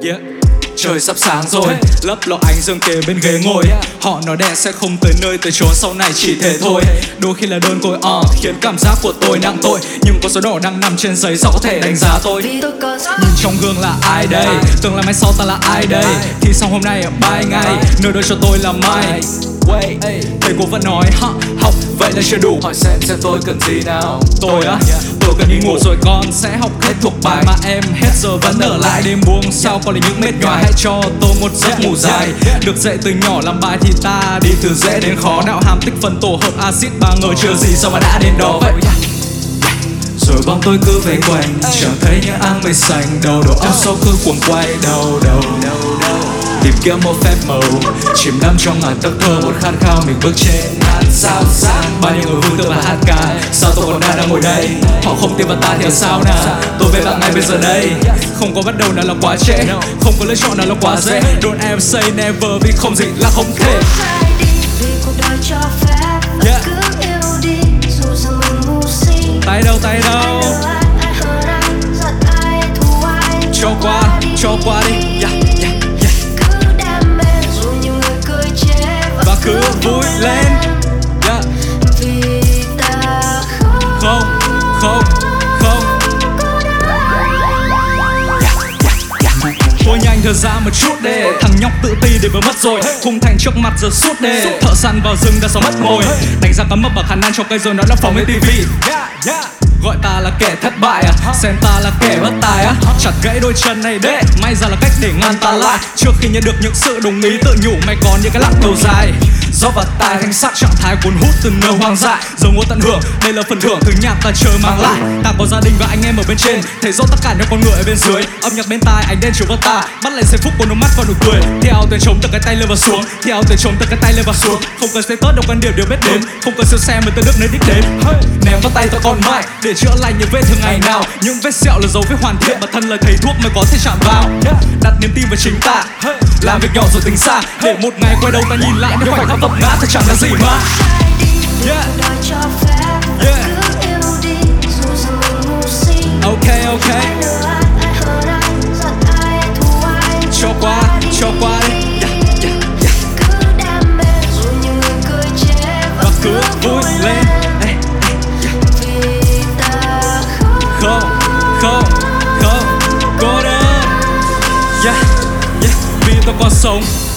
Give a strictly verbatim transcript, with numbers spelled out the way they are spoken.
Yeah. Trời sắp sáng rồi, lấp lọ ánh dương kề bên ghế ngồi. Họ nói đẻ sẽ không tới nơi tới chốn, sau này chỉ thế thôi. Đôi khi là đơn côi uh, khiến cảm giác của tôi nặng tội. Nhưng có số đỏ đang nằm trên giấy, sao có thể đánh giá tôi. Nhìn trong gương là ai đây, tương lai mai sau ta là ai đây. Thì xong hôm nay ở bài ngày, nơi đó cho tôi là mai. Wait, thầy cô vẫn nói ha, học vậy là chưa đủ. Hỏi xem xem tôi cần gì nào. Tôi á, tôi cần đi ngủ rồi con sẽ học hết thuộc bài mà em hết giờ vẫn ở lại. Đêm buông sao còn là những mệt nhòa, hãy cho tôi một giấc ngủ dài. Được dậy từ nhỏ làm bài thì ta đi từ dễ đến khó. Đạo hàm tích phân tổ hợp axit ba ngờ chưa gì sao mà đã đến đó vậy. Rồi bóng tôi cứ về quanh, chẳng thấy những áng mây xanh. Đầu đầu óc sau cứ cuồng quay đầu đầu tìm kiếm một phép màu, chìm đắm trong ngàn tấc thơ. Một khát khao mình bước trên ngàn sao sáng. Bao nhiêu người vui tươi và hát ca, sao tôi còn đang đang ngồi đây. Họ không tin vào ta thì sao nào, tôi về bạn ngay bây giờ đây. Không có bắt đầu nào là quá trễ, không có lựa chọn nào là quá dễ. Don't ever say never vì không gì là không thể. Yeah. Tay đâu tay đâu, cho qua cho qua đi. Yeah. Và cứ vui lên, yeah. Không, không, không, yeah, yeah, yeah. Thôi nhanh thời gian một chút để thằng nhóc tự ti để vừa mất rồi. Khung thành trước mặt giờ sút để thợ săn vào rừng đã sao mất mồi. Đánh giá cắm mập và khả năng trong cây rồi nó đã phóng lên tivi. Gọi ta là kẻ thất bại à, xem ta là kẻ bất tài á. Chặt gãy đôi chân này để may ra là cách để ngăn ta lại. Trước khi nhận được những sự đồng ý tự nhủ mày còn những cái lắc đầu dài. Do vật tài thanh sắc trạng thái cuốn hút từ nơi hoang dại. Giờ ngồi tận hưởng, đây là phần thưởng từ nhạc ta chờ mang lại. Ta có gia đình và anh em ở bên trên, thấy rõ tất cả những con người ở bên dưới. Âm nhạc bên tai, ánh đen chiếu vào ta, bắt lại giây phút của đôi mắt và nụ cười. Theo tiếng trống từ cái tay lên và xuống, theo tiếng trống từ cái tay lên và xuống. Không cần status đâu cần điều điều biết đến, không cần siêu xe mới tới được nơi đích đến. Ném vào tay ta còn mãi để chữa lành những vết thương ngày nào. Những vết sẹo là dấu vết hoàn thiện, bản thân lời thầy thuốc mới có thể chạm vào. Đặt niềm tin vào chính ta, làm việc nhỏ rồi tính xa, để một ngày quay đầu ta nhìn lại những khoảnh khắc vấp ngã thật chẳng là gì mà. Yeah. Yeah. Ok ok, cho qua cho qua đi. Yeah, yeah, yeah. Và cứ vui lên. Hey, hey, yeah. Không không không cô đơn. Yeah, yeah. Vì tôi còn sống.